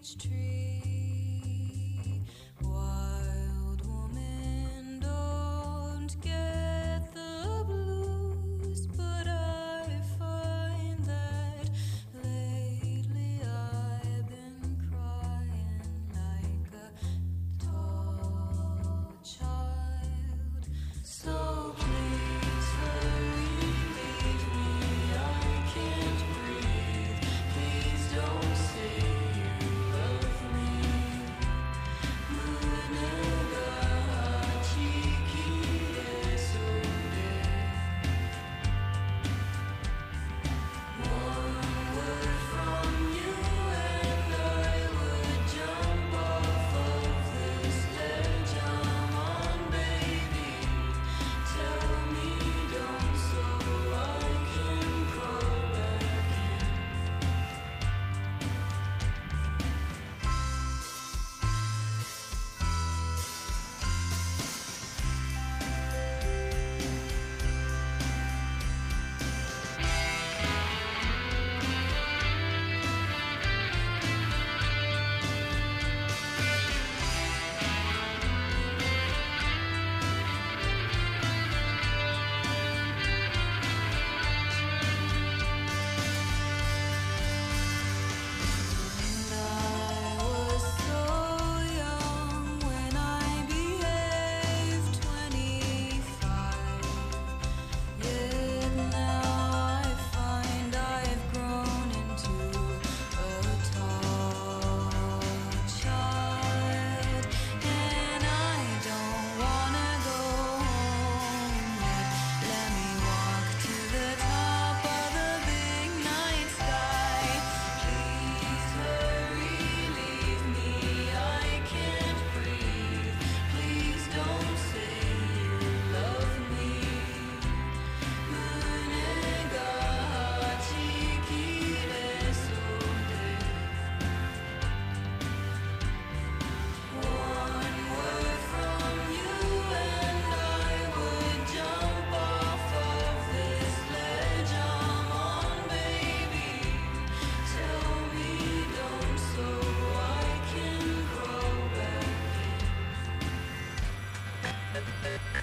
beech tree. Wild woman, don't get the blues, but I find that lately I've been crying like a tall child. So please hurry, leave me, I can't breathe. Please don't say you love me. Munaga chiki desode. One word from you and I would jump off of this ledge I'm on, baby. Tell me don't so I can crawl back in. And I was so young when I behaved 25. Yet now I find I've grown into a tall child, and I don't wanna go home yet. Let me walk to the top of the big night sky. Please hurry, leave me, I can't breathe. Please don't say you love me. Munega chiki desode. One word from you and I would jump off of this ledge I'm on, baby. Tell me don't so I can crawl back in.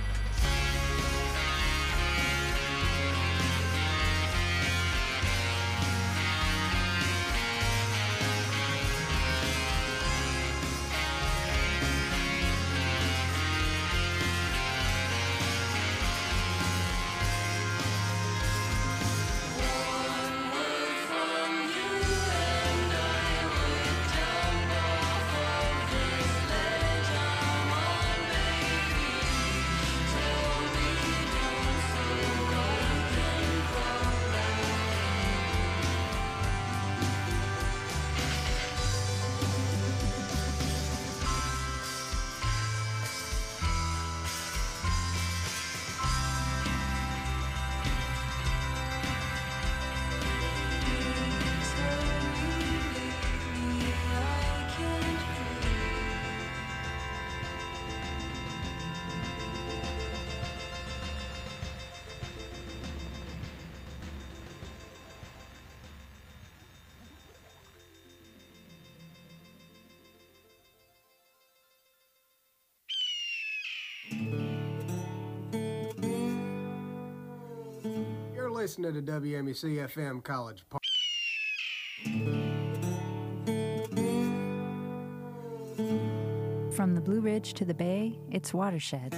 One word from you and I would jump off of this ledge I'm on, baby. Tell me don't so I can crawl back You're listening to WMUC FM College Park. From the Blue Ridge to the Bay, it's Watershed.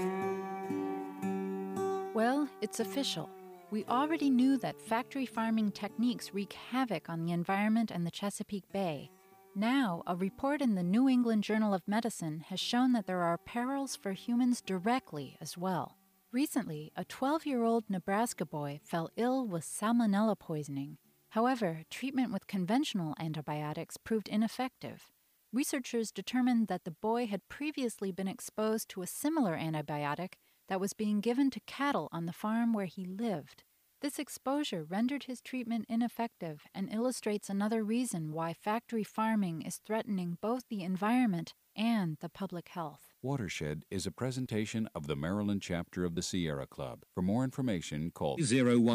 Well, it's official. We already knew that factory farming techniques wreak havoc on the environment and the Chesapeake Bay. Now, a report in the New England Journal of Medicine has shown that there are perils for humans directly as well. Recently, a 12-year-old Nebraska boy fell ill with salmonella poisoning. However, treatment with conventional antibiotics proved ineffective. Researchers determined that the boy had previously been exposed to a similar antibiotic that was being given to cattle on the farm where he lived. This exposure rendered his treatment ineffective and illustrates another reason why factory farming is threatening both the environment and the public health. Watershed is a presentation of the Maryland chapter of the Sierra Club. For more information, call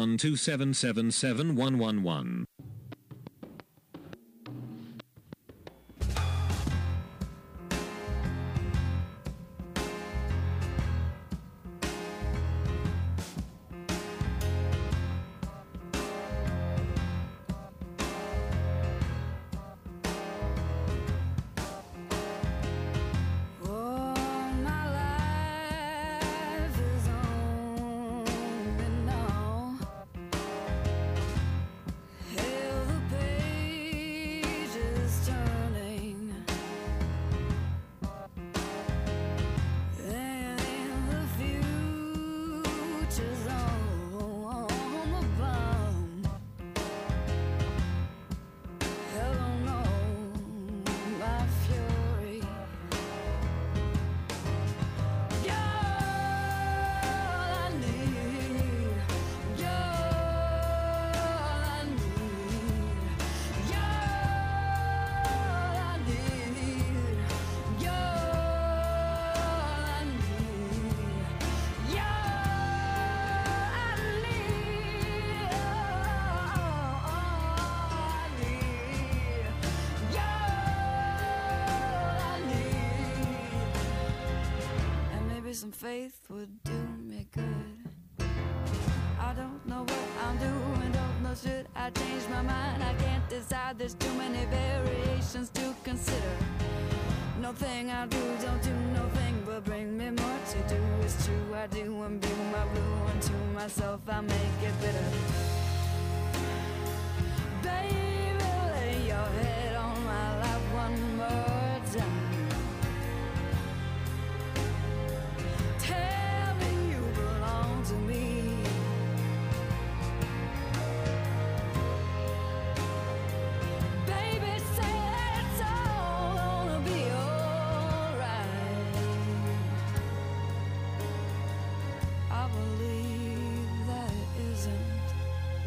012777111. some faith would do me good. I don't know what I'm doing, don't know should I change my mind. I can't decide, there's too many variations to consider. Nothing I do, don't do nothing but bring me more to do. It's true, I do imbue my blue, and to myself I make it bitter. Baby, lay your head on my lap one more time. Tell me you belong to me. Baby, say that it's all gonna be alright. I believe that it isn't.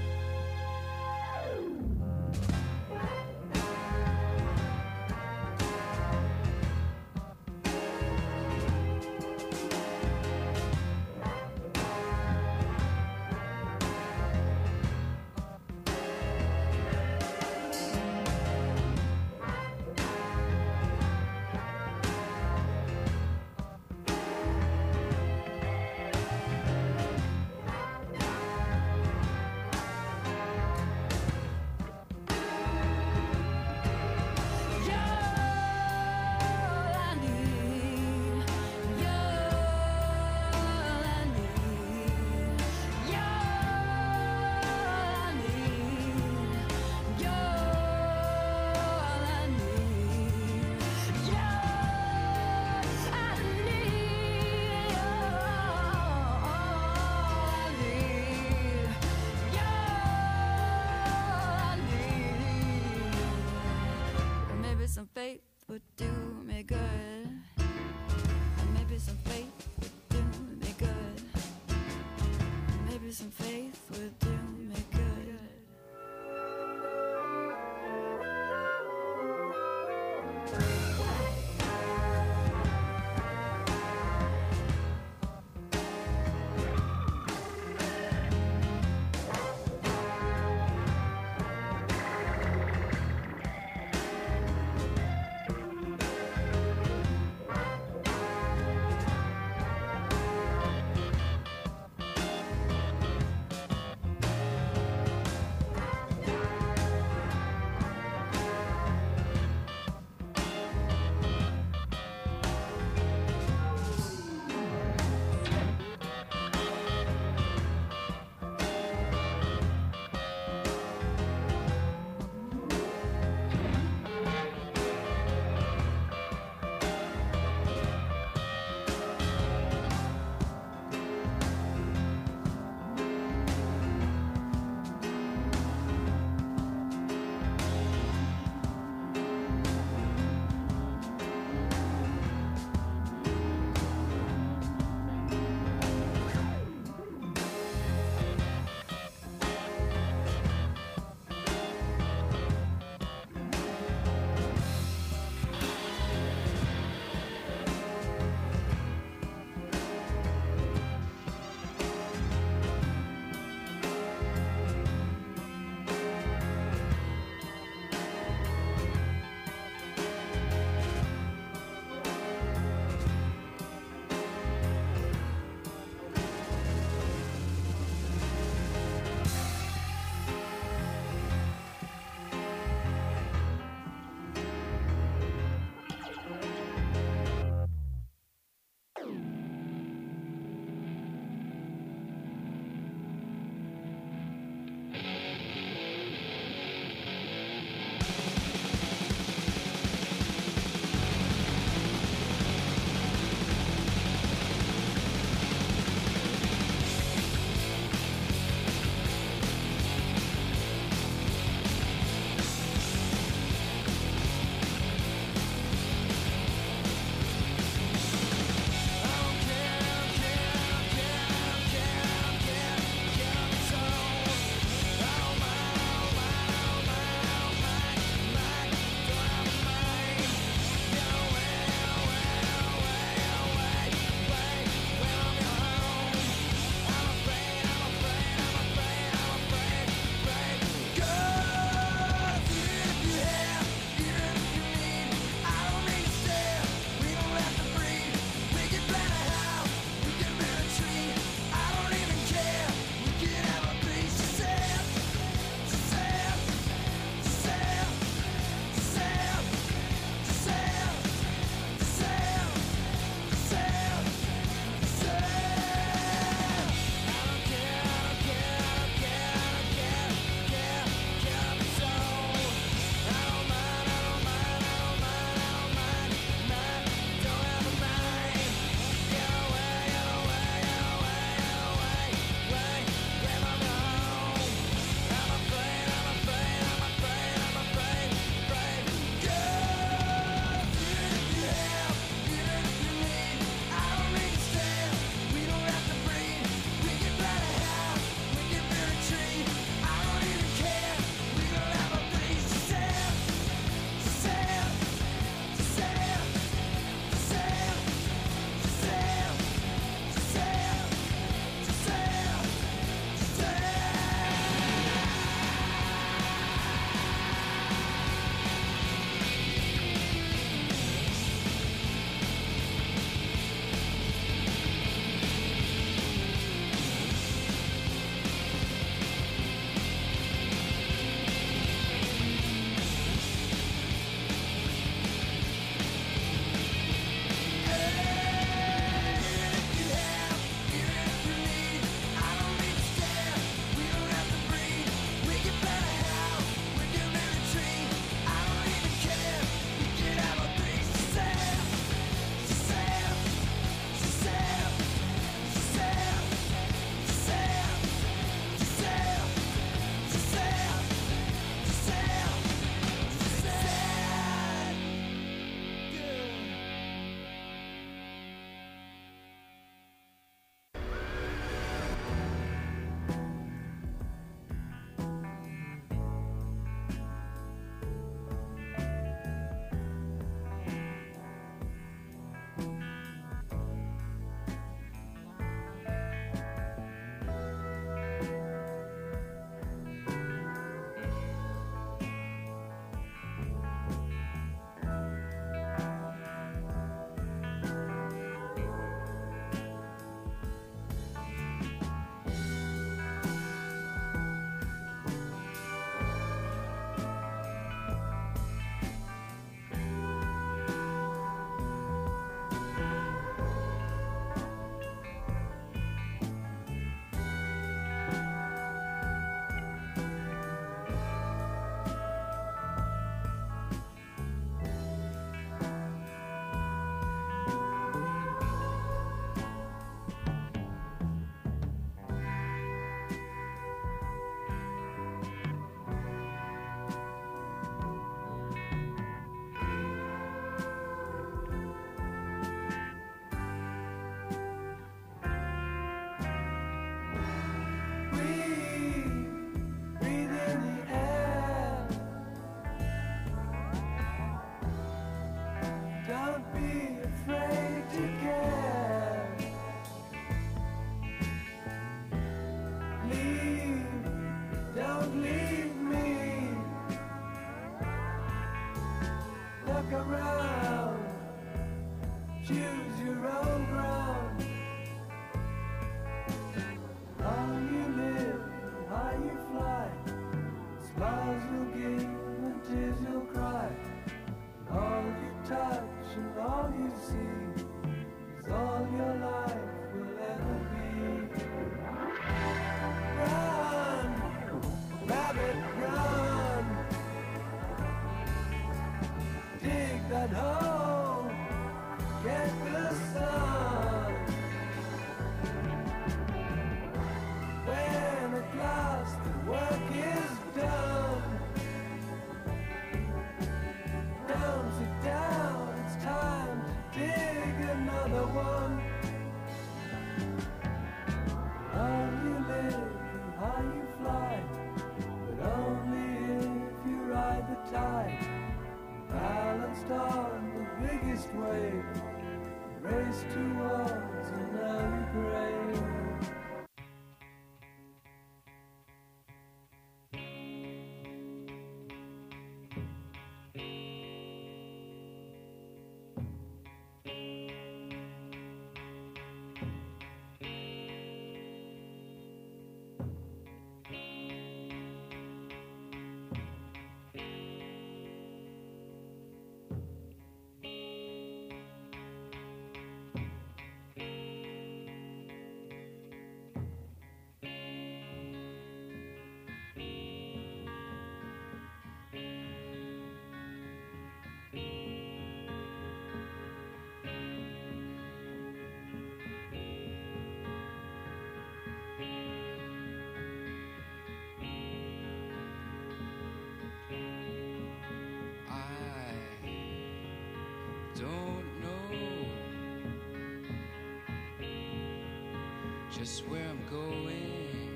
just where I'm going.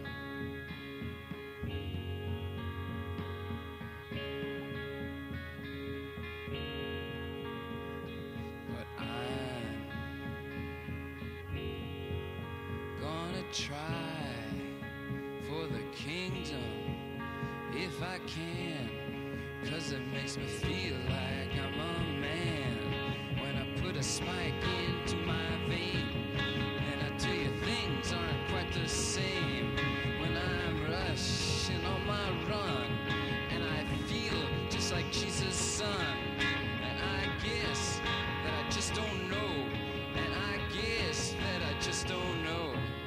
But I'm gonna try for the kingdom if I can, 'cause it makes me feel like I'm a man when I put a spike into my vein. And I tell you, things aren't quite the same when I'm rushing on my run, and I feel just like Jesus' son. And I guess that I just don't know, and I guess that I just don't know.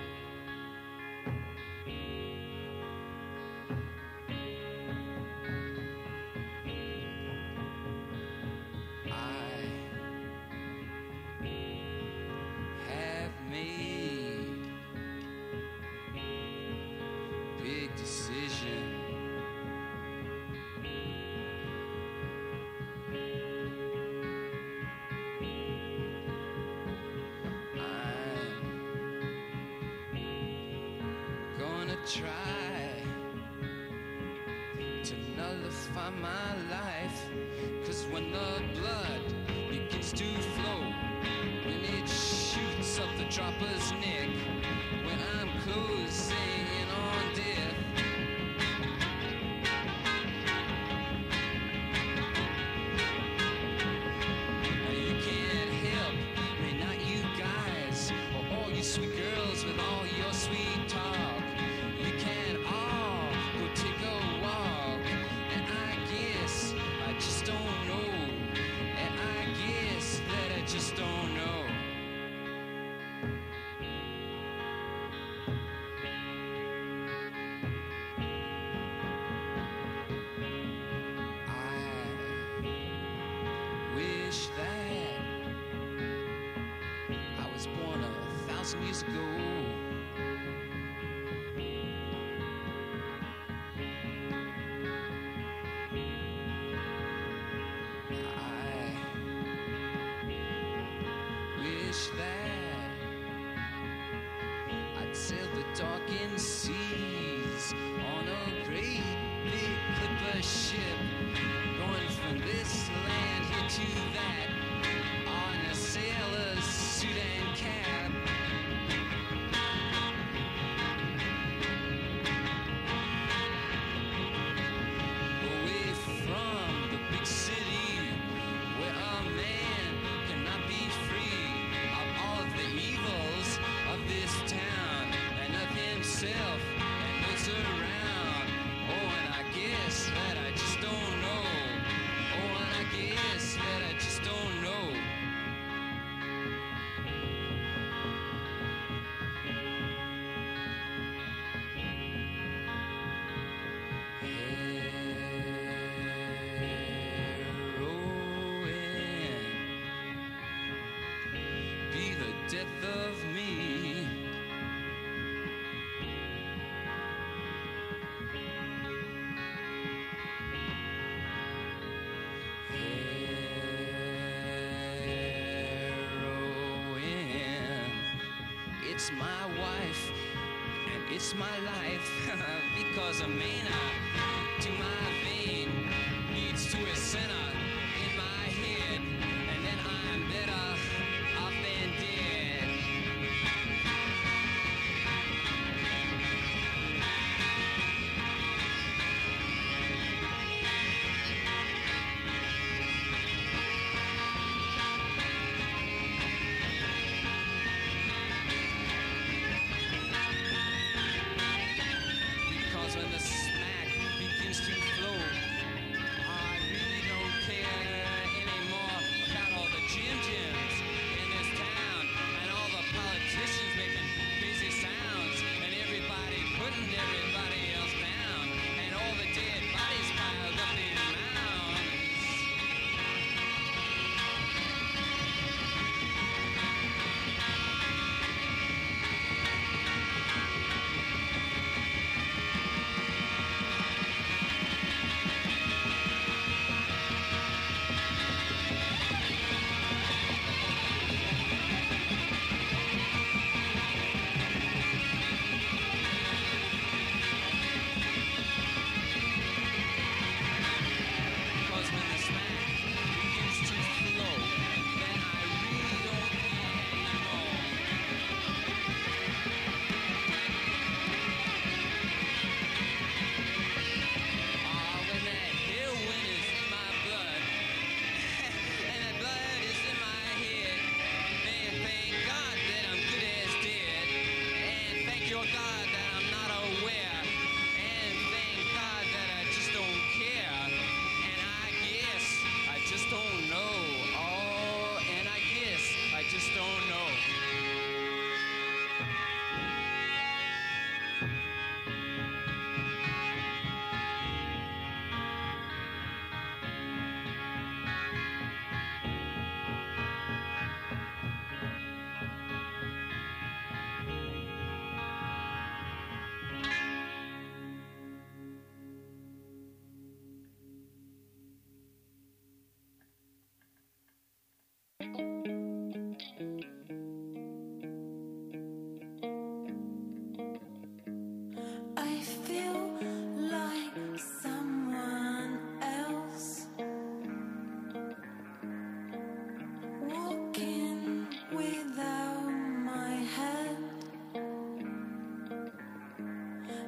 Try to nullify my life, 'cause when the blood begins to flow, when it shoots up the dropper's neck, when I'm closing in on death, you can't help me, not you guys, or all you sweet girls with all your sweet talk. You can all go take a walk, and I guess I just don't know, and I guess that I just don't know. I wish that I was born 1,000 years ago. That I'd sail the darkened seas on a great big clipper ship, going from this land here to that, on a sailor's suit and cap. Away from the big city where a man cannot be free the evils of this town, and of himself and those around. Oh, and I guess that I just don't know. Oh, and I guess that I just don't know. Death of me. Heroin. It's my wife and it's my life because a mana to my vein leads to a center in my head, and then I'm better off than dead. Because when the smack begins to flow, I really don't care.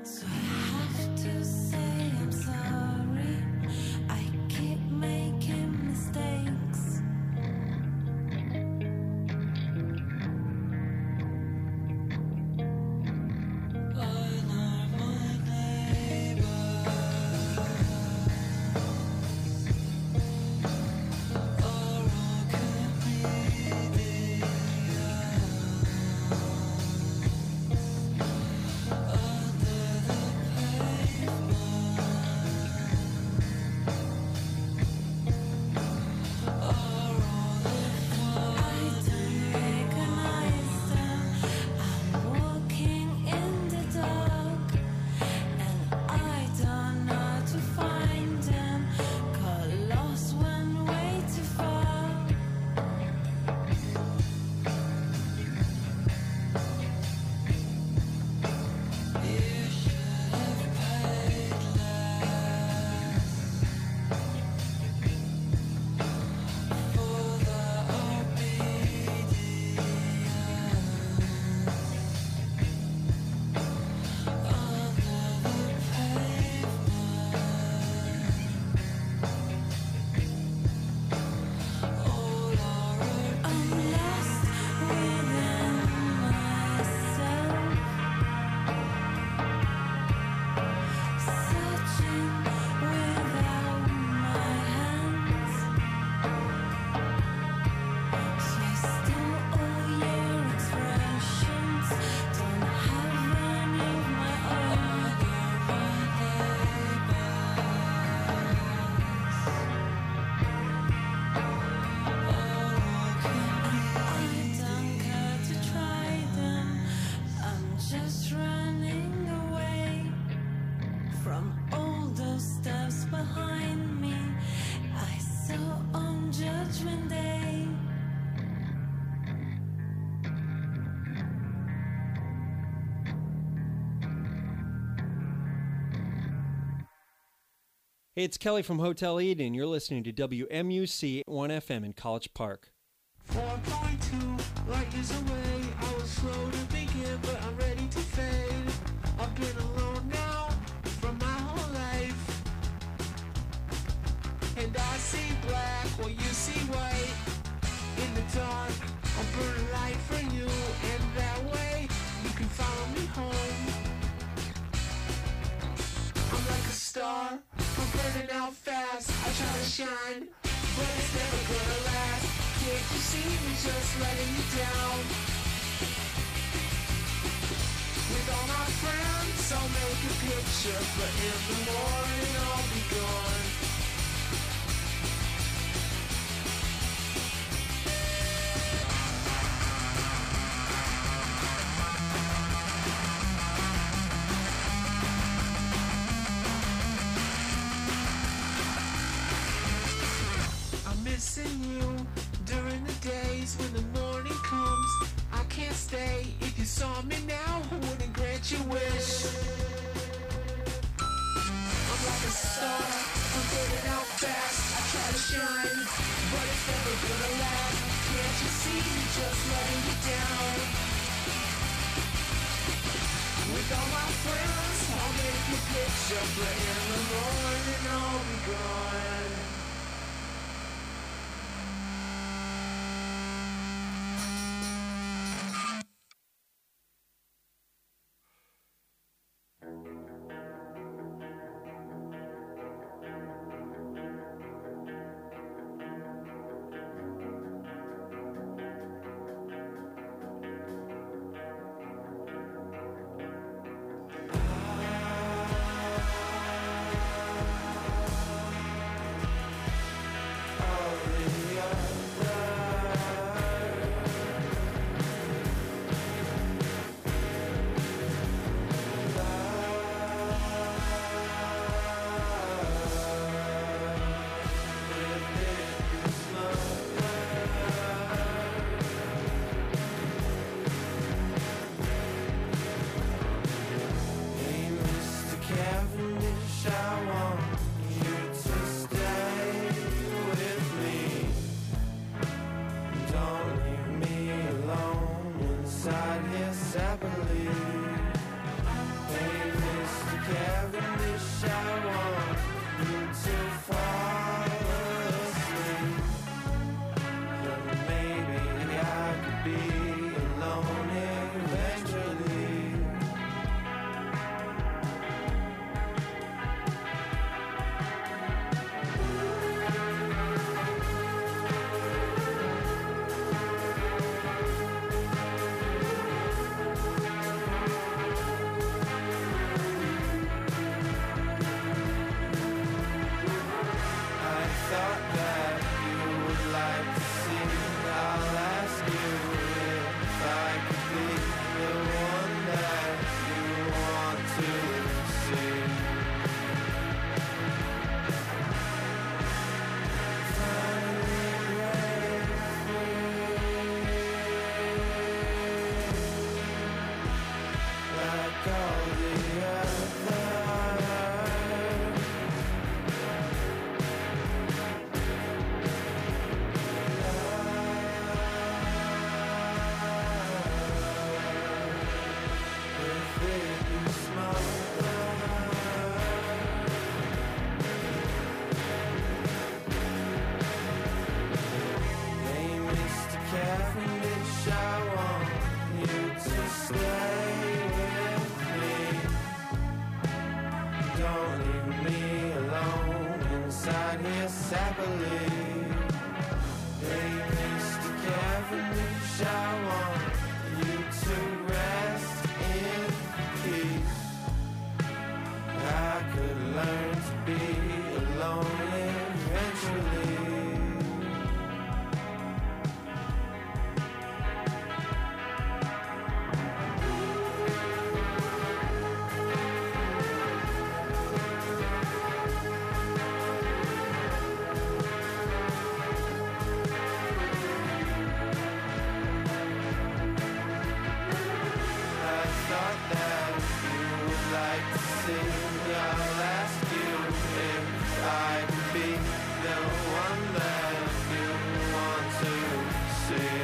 So I have to say I'm sorry. I keep making mistakes. Hey, it's Kelly from Hotel Eden. You're listening to WMUC 1FM in College Park. 4.2 light years away. I was slow to begin, but I'm ready to fade. I've been alone now for my whole life, and I see black while you see white. In the dark, I'll burn a light for you, and that way you can follow me home. I'm like a star, I'm burning out fast. I try to shine, but it's never gonna last. Can't you see me just letting you down? With all my friends, I'll make a picture, but in the morning I'll be gone. I'm missing you during the days when the morning comes. I can't stay. If you saw me now, I wouldn't grant your wish. I'm like a star, I'm burning out fast. I try to shine, but it's never gonna last. Can't you see me just letting you down? With all my friends, I'll make a picture, but in the morning I'll be gone. all the others. If it be Hey, Mr. Cavendish, I want you to stay with me. Don't leave me alone inside here sappily. Hey, Mr. Cavendish, I want you to rest in peace. I could learn to be alone eventually. I'll ask you if I could be the one that you want to see.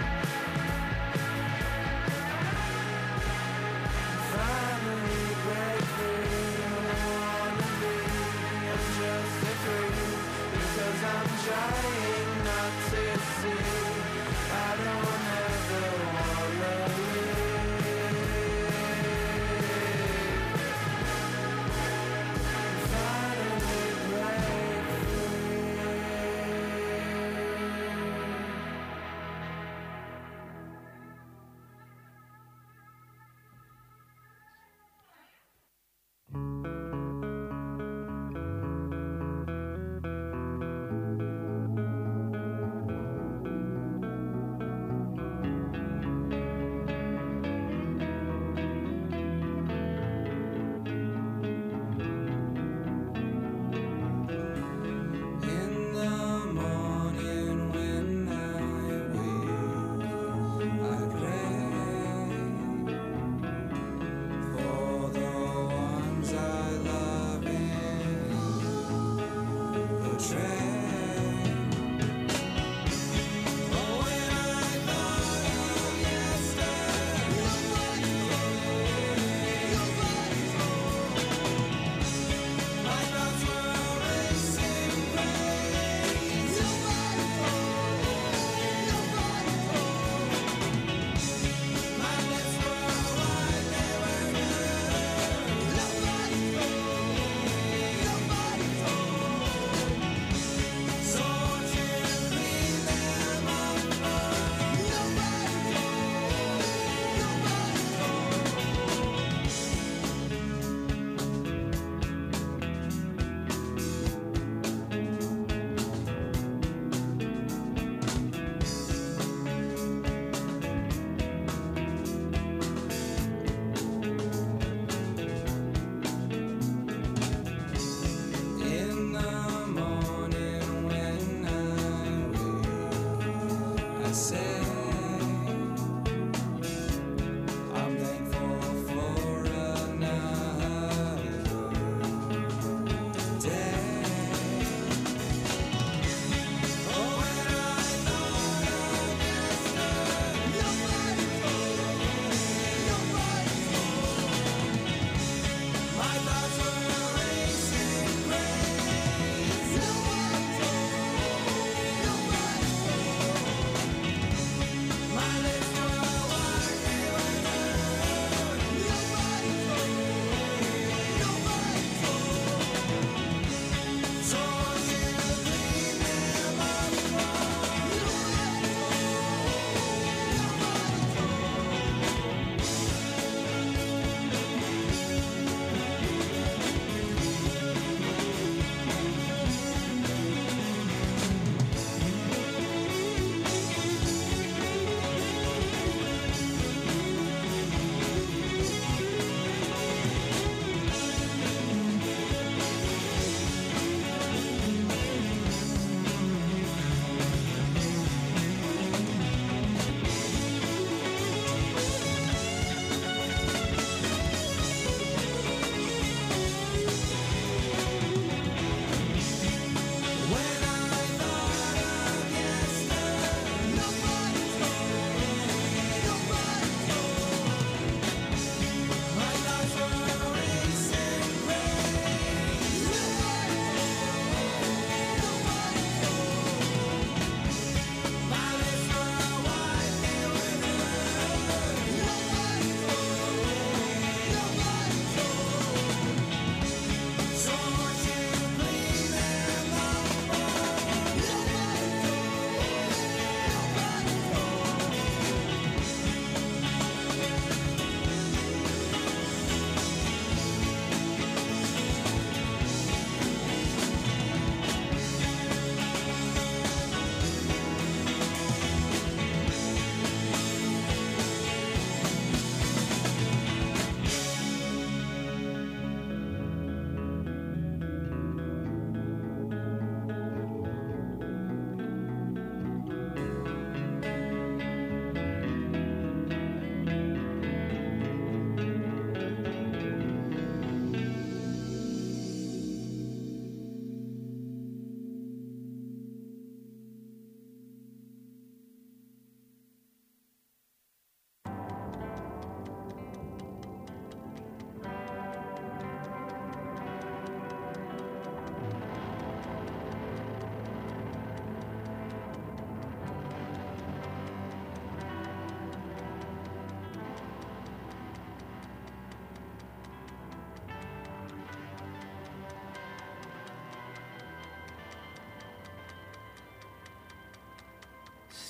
Finally break free, I wanna be, I'm just a creep, because I'm trying not to see. I don't ever wanna leave.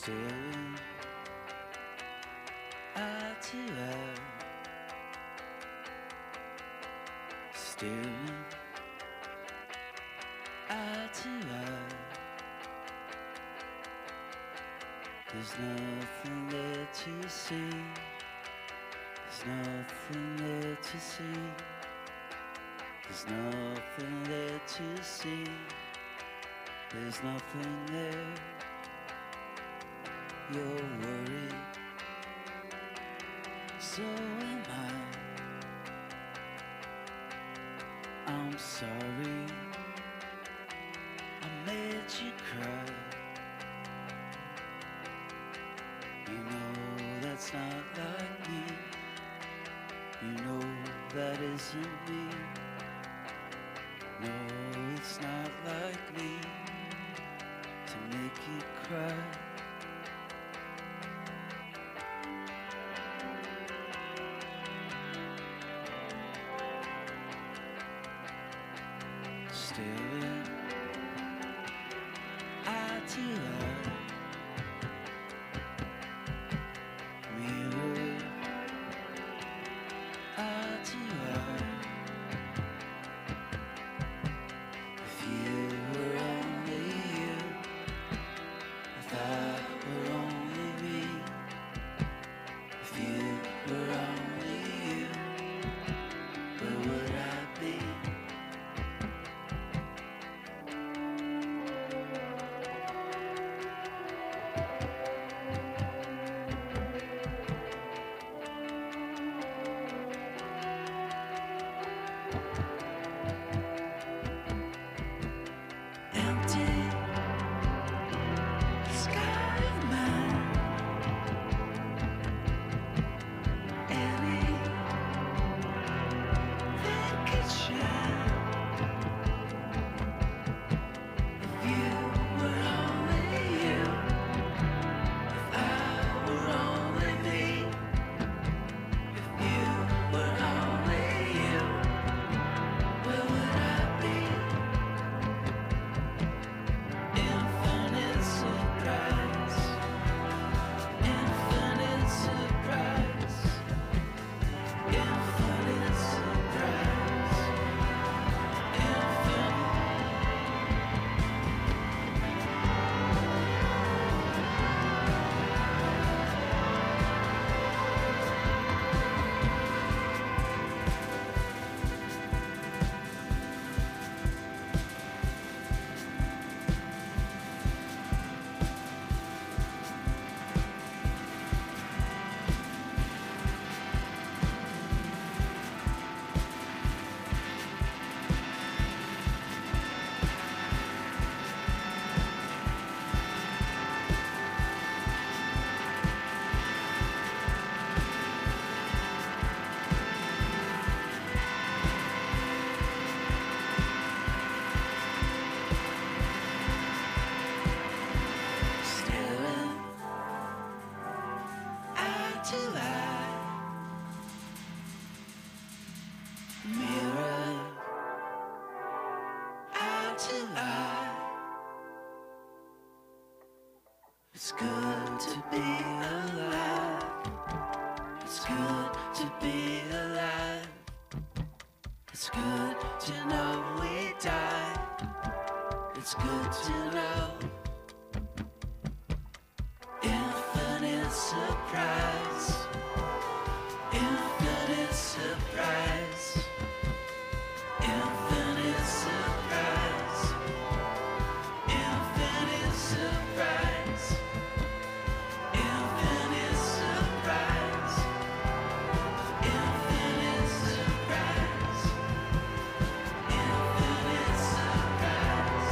Staring eye to eye, staring eye to eye. There's nothing there to see. There's nothing there to see. There's nothing there to see. There's nothing there. You're worried, so am I. I'm sorry I made you cry. You know that's not like me. You know that isn't me. No, it's not like me to make you cry. Staring eye to eye, mirror eye to eye. If you were only you, if I were only me, if you were only you, where would I be? Empty sky of mine. Anything could shine if you were only you. If I were only me. If you were only you, where would I be? Infinite surprise, infinite surprise, infinite surprise, infinite. Staring eye to eye, mirror eye to eye. It's good to be alive. It's good to be alive. It's good to know we die. It's good to know. Infinite surprise, infinite surprise, infinite surprise, infinite surprise, infinite surprise, infinite surprise, infinite surprise,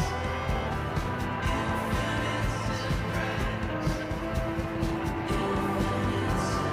infinite surprise.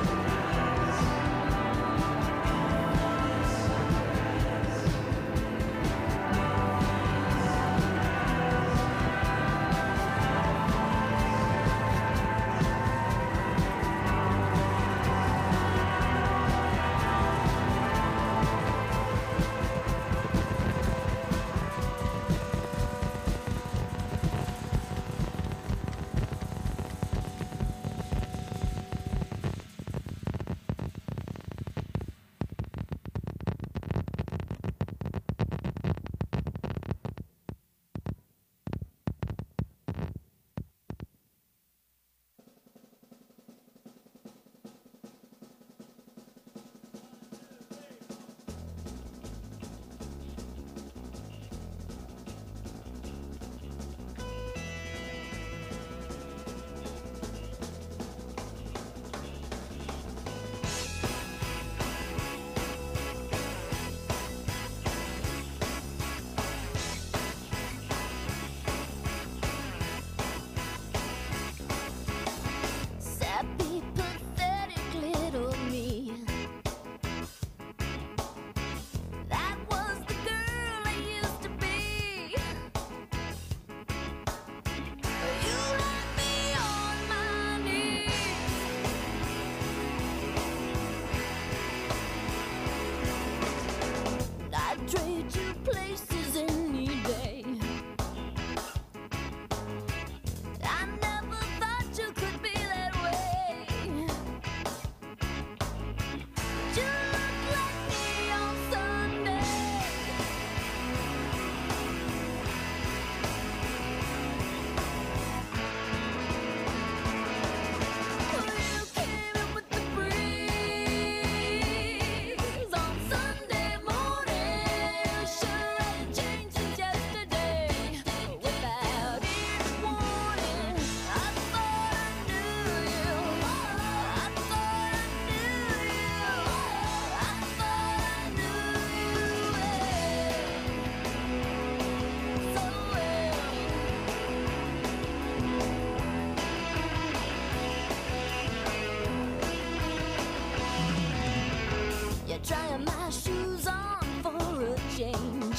trying my shoes on for a change.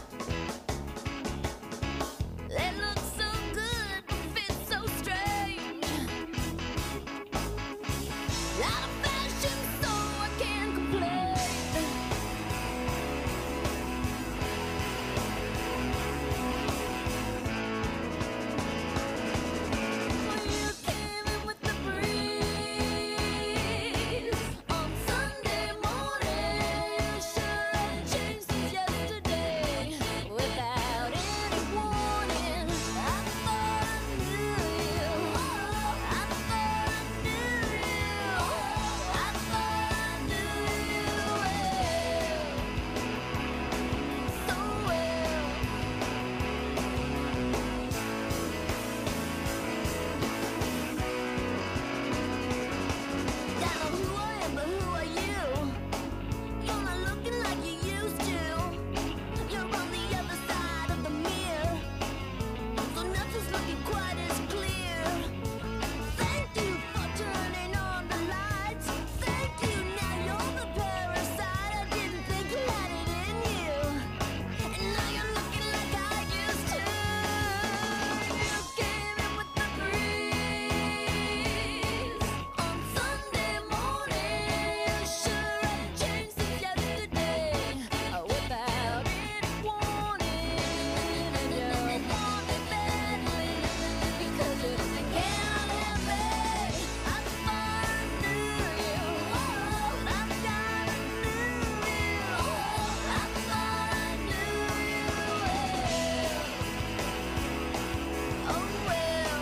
They look so good, but fit so strange. Out of fashion, so I can't complain. Well, you came in with the breeze on Sunday morning. Sure had changed since yesterday without any warning. I thought I knew you. I thought I knew you. I thought I knew you well, so well. Don't know who I am, but who are you? You're not looking like you used to. You're on the other side of the mirror, so nothing's looking quite as clear. Thank you for turning on the lights. Thank you, now you're the parasite. I didn't think you had it in you, and now you're looking like I used to. You came in with the breeze on Sunday morning. Sure had changed since yesterday without any warning. And you want me badly because you can't have me. I thought I knew you. I thought I knew you. I thought I knew you well. Oh well.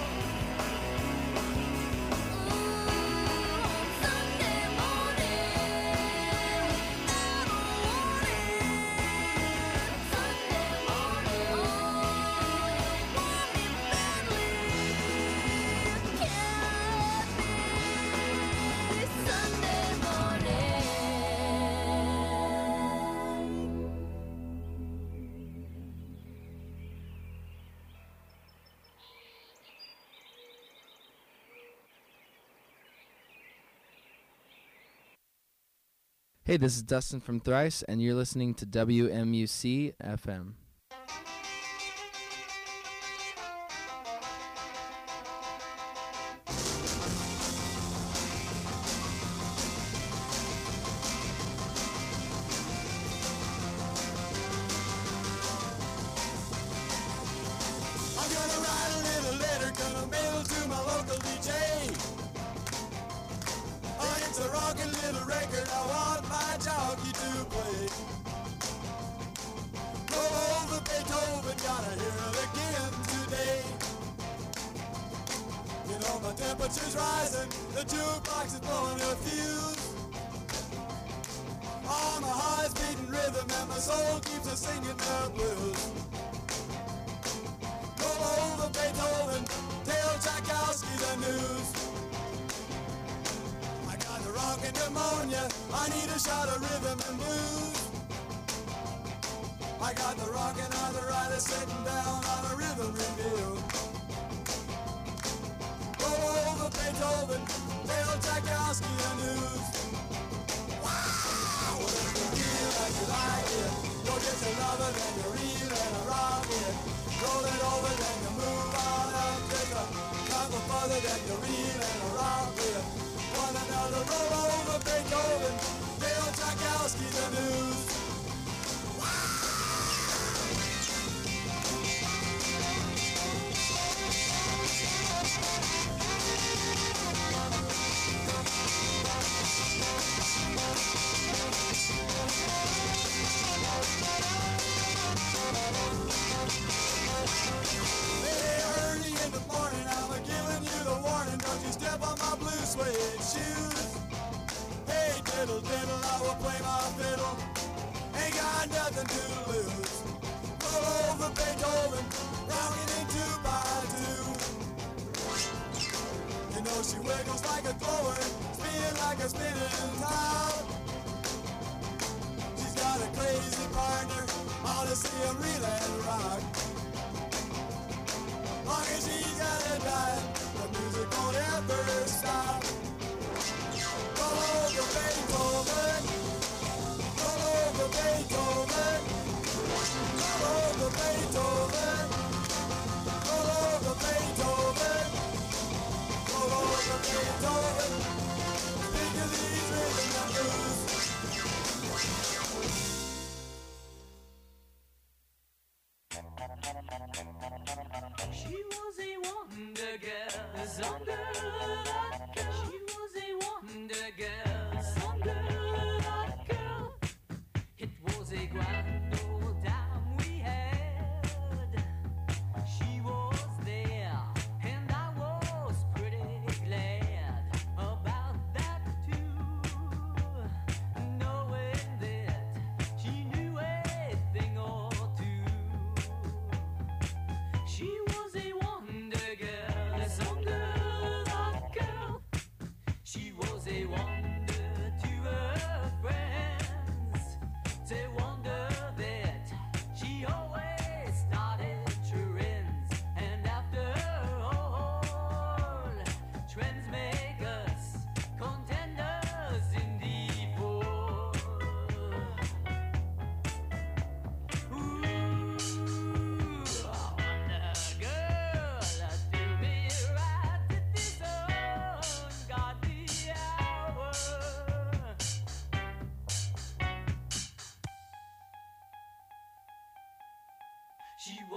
Sunday morning, out of warning. Sunday morning, oh, want me badly, can't be. Sunday morning. Hey, this is Dustin from Thrice, and you're listening to WMUC FM. I'm gonna write a little letter, gonna mail to my local DJ. Oh, it's a rockin' little record I want my jockey to play. Go over Beethoven, gotta hear it again today. You know my temperature's rising, the jukebox is blowing a fuse. Oh, my heart's beating rhythm and my soul keeps on singing the blues. Go over Beethoven, tell Tchaikovsky the news. I got the rockin' pneumonia, I need a shot of rhythm and blues. I got the rockin' arthritis sitting down on a rhythm review. Go over Beethoven, tell Tchaikovsky the news. Wow! Well, if you feel like you like it, go get your lover, then you reel and rock it. Roll it over, then you move on up, take a couple further, then you reel and rock it. One another, roll over Beethoven, tell Tchaikovsky the news. Early in the morning, I'm giving you the warning. Don't you step on my blue suede shoes. Hey, diddle, diddle, I will play my fiddle. Ain't got nothing to lose. Roll over Beethoven, rocking in 2x2. You know she wiggles like a clover, spinning like a spinning top. She's got a crazy partner, all to see him reel and rock. Long as she's got a dime, the music won't ever stop. Go over Beethoven,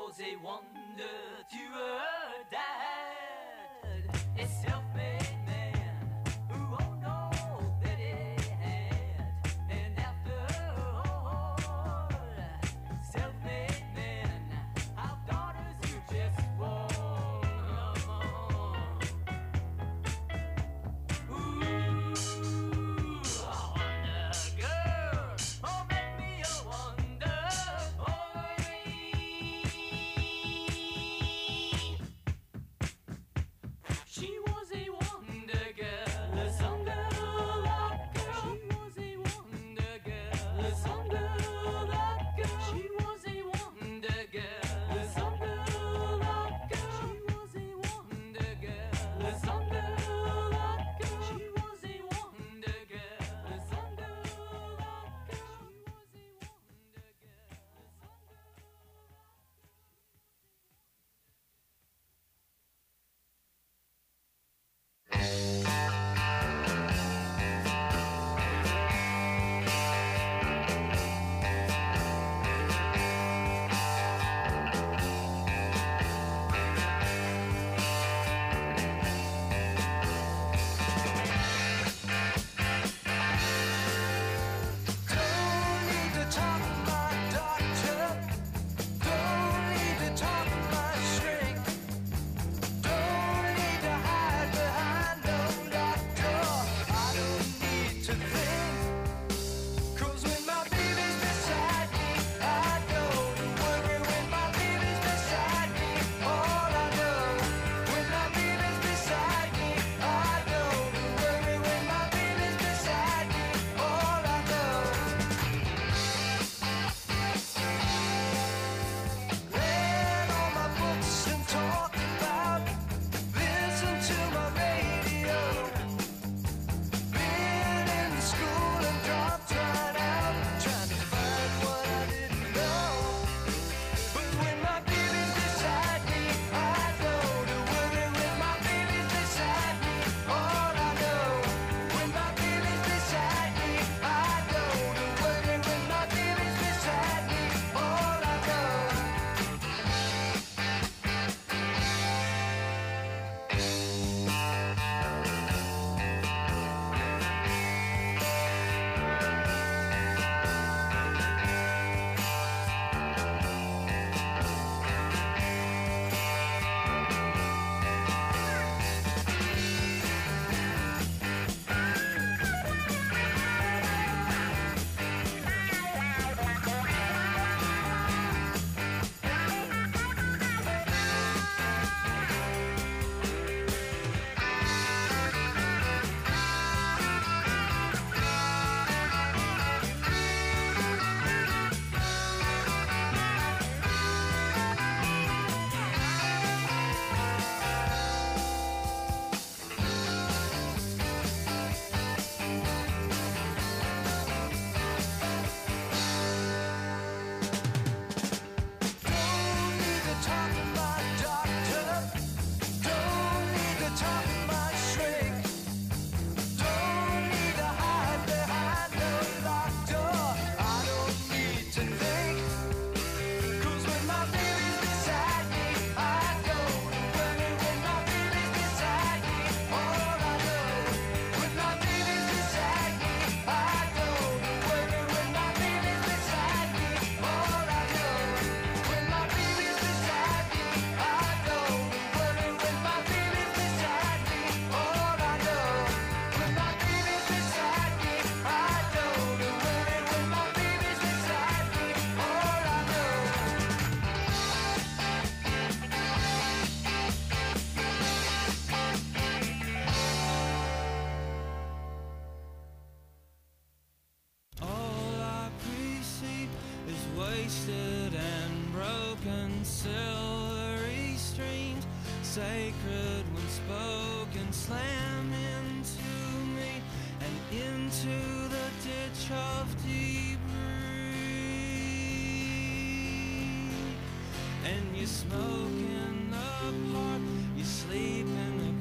was a wonder to her dad. A self-made man who owned all that he had. And after all, self-made men have daughters who just won't come on. Ooh, I wonder, girl, oh, make me a wonder boy. She was a wonder girl, some girl, that girl. She was a wonder girl, some girl, that girl. She was a wonder girl, some girl, that girl. She was a wonder girl, some girl, that girl. She was a wonder girl, some girl, that girl. She was a wonder girl, Don't need to talk to my doctor. Don't need to talk to my shrink. Don't need to hide behind no doctor. I don't need to think. 'Cause when my baby's beside me, I don't worry. When my baby's beside me, all I know. When my baby's beside me, I don't worry. When my baby's beside me, all I know. Read all my books and talk about. Listen to my radio. Been in school and dropped right out, trying to find what I didn't know. But when my baby's beside me, I don't worry. When my baby's beside me, all I know. When my baby's beside me, I don't worry. When my baby's beside me, all I know. Don't need to talk to my doctor. Don't need to talk to my shrink. Don't need to hide behind no locked door. I don't need to think. 'Cause when my baby's beside me, I don't worry. When my baby's beside me, all I know. When my baby's beside me, I don't worry. When my baby's beside me, all I know. When my baby's beside me, I don't worry. When my baby's beside me, all I know. When my baby's beside me, I don't worry. When my baby's beside me, all I know. All I perceive is wasted and broken silvery streams, sacred when spoken, slam into me and into the ditch of debris. And you're smoking apart, you sleep in the